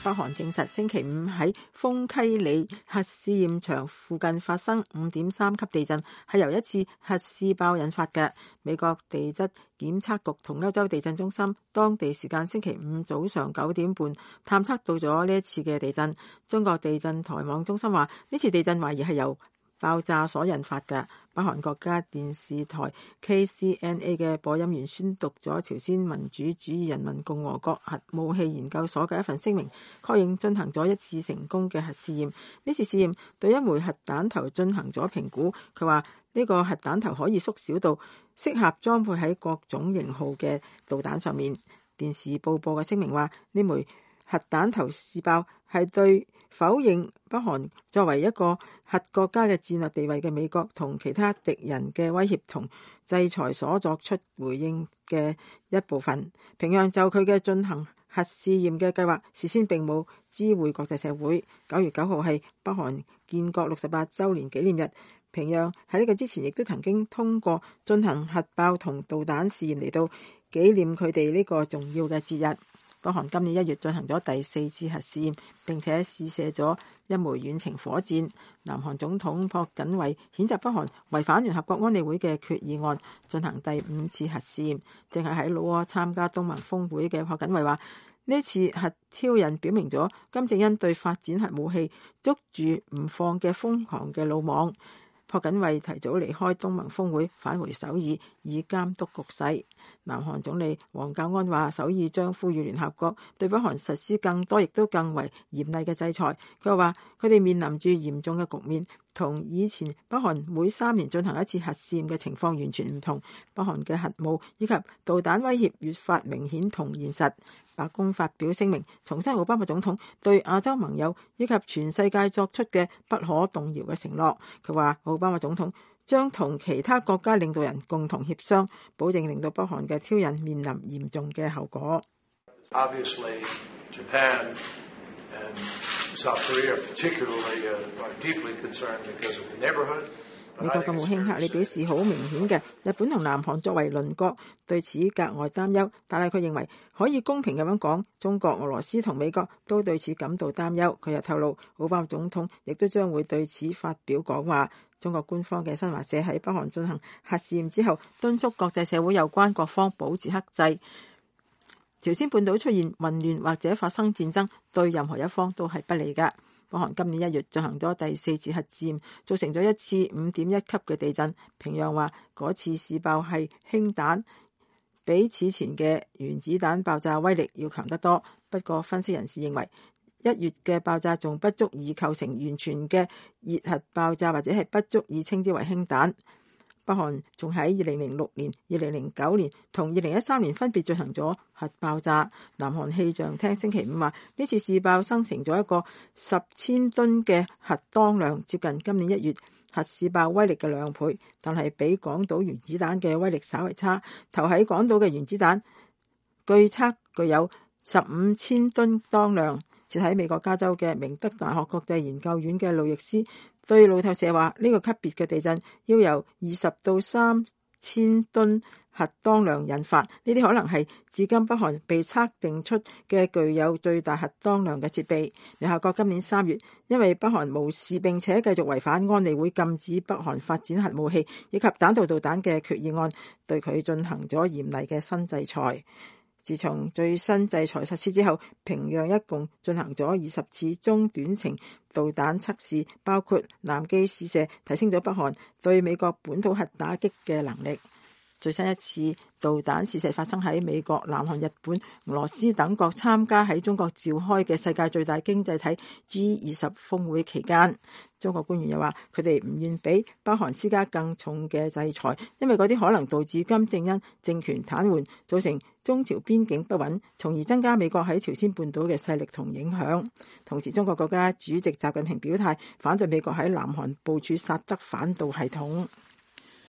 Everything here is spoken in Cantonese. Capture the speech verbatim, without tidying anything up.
北韓證實星期五喺豐溪里核試驗場附近發生五點三級地震，係由一次核試爆引發嘅。美國地質檢測局同歐洲地震中心當地時間星期五早上九點半探測到咗呢一次嘅地震。中國地震台網中心話，呢次地震懷疑係由爆炸所引發嘅。北韓國家電視台 K C N A 嘅播音員宣讀咗朝鮮民主主義人民共和國核武器研究所嘅一份聲明，確認進行咗一次成功嘅核試驗。呢次試驗對一枚核彈頭進行咗評估。佢話呢個核彈頭可以縮小到適合裝配喺各種型號嘅導彈上面。電視報播嘅聲明話，呢枚核彈頭試爆係對否認北韓作為一個核國家嘅戰略地位嘅美國同其他敵人嘅威脅同制裁所作出回應嘅一部分。平壤就佢嘅進行核試驗嘅計劃事先並冇知會國際社會。九月九號係北韓建國六十八週年紀念日，平壤喺呢個之前亦都曾經通過進行核爆同導彈試驗嚟到紀念佢哋呢個重要嘅節日。北韓今年一月進行咗第四次核試驗，並且試射咗一枚遠程火箭。南韓總統朴槿惠譴責北韓違反聯合國安理會嘅決議案，進行第五次核試驗。正係喺老撾參加東盟峰會嘅朴槿惠話，呢次核挑釁表明咗金正恩對發展核武器捉住唔放嘅瘋狂嘅魯莽。朴槿惠提早離開東盟峰會，返回首爾以監督局勢。南韓總理黃教安話，首爾將呼籲聯合國對北韓實施更多亦都更為嚴厲嘅制裁。佢又話，佢哋面臨住嚴重嘅局面，同以前北韓每三年進行一次核試驗嘅情況完全唔同。北韓嘅核武以及導彈威脅越發明顯同現實。白宮發表聲明，重申奧巴馬總統對亞洲盟友以及全世界作出嘅不可動搖嘅承諾。佢話，奧巴馬總統將同其他國家領導人共同協商，保證令到北韓嘅挑釁面臨嚴重嘅後果。 Obviously, Japan and South Korea particularly are deeply concerned because of the neighborhood. 美國國務卿克里表示，好明顯嘅，日本同南韓作為鄰國對此格外擔憂，但係佢認為可以公平咁樣講，中國、俄羅斯同美國都對此感到擔憂。佢又透露，奧巴馬總統亦都將會對此發表講話。中國官方嘅新華社喺北韓進行核試驗之後，敦促國際社會有關各方保持克制。朝鮮半島出現混亂或者發生戰爭，對任何一方都係不利㗎。北韓今年一月進行咗第四次核試驗，造成咗一次五點一級嘅地震。平壤話嗰次試爆係氫彈，比此前嘅原子彈爆炸威力要強得多。不過分析人士認為，一月嘅爆炸仲不足以構成完全嘅熱核爆炸，或者係不足以稱之為氫彈。北韓仲喺二零零六年、二零零九年同二零一三年分別進行咗核爆炸。南韓氣象廳星期五話，呢次試爆生成咗一個十千噸嘅核當量，接近今年一月核試爆威力嘅兩倍，但係比廣島原子彈嘅威力稍為差。投喺廣島嘅原子彈據測具有十五千噸當量。設喺美國加州嘅明德大學國際研究院嘅路易斯對路透社話，呢個級別嘅地震要由二十到三千噸核當量引發，呢啲可能係至今北韓被測定出嘅具有最大核當量嘅設備。聯合國今年三月因為北韓無視並且繼續違反安理會禁止北韓發展核武器以及彈道導彈嘅決議案，對佢進行咗嚴厲嘅新制裁。自從最新制裁實施之後，平壤一共進行咗二十次中短程導彈測試，包括南基試射，提升咗北韓對美國本土核打擊嘅能力。最新一次導彈試射發生喺美國、南韓、日本、俄羅斯等國參加喺中國召開嘅世界最大經濟體 G 二十峰會期間。中國官員又話，佢哋唔願俾北韓施加更重嘅制裁，因為嗰啲可能導致金正恩政權癱瘓，造成中朝邊境不穩，從而增加美國喺朝鮮半島嘅勢力同影響。同時，中國國家主席習近平表態反對美國喺南韓部署薩德反導系統。